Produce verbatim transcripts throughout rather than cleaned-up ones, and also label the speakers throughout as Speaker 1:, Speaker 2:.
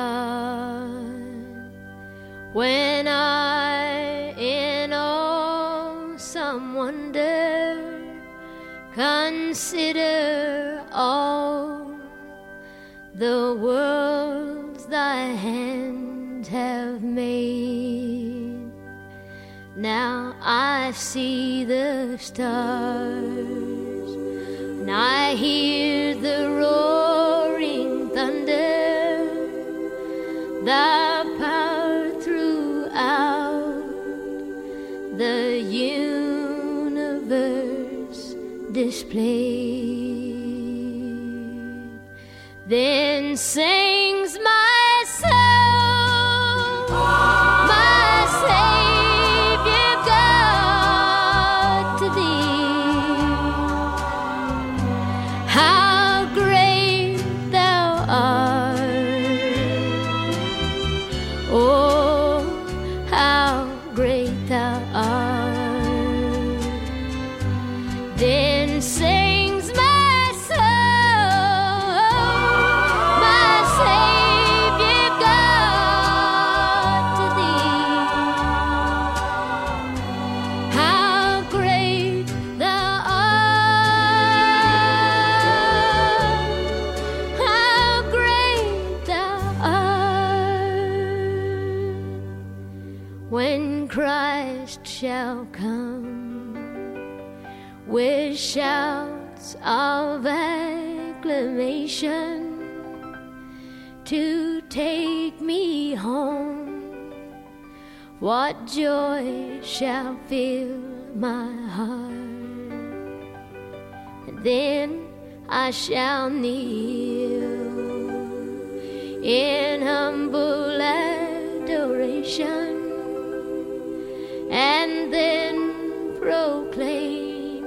Speaker 1: when I in awesome wonder consider all the worlds thy hands have made. Now I see the stars, and I hear the roaring thunder, thy power throughout the universe displayed. Then sings my soul, my Savior God, to thee. How great thou art, oh, how great thou art. Then sings my soul, my Savior God, to thee. How great thou art, how great thou art. When Christ shall come with shouts of acclamation to take me home, what joy shall fill my heart. And then I shall kneel in humble adoration, and then proclaim,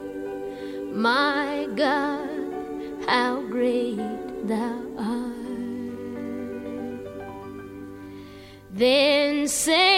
Speaker 1: my God, how great thou art. Then say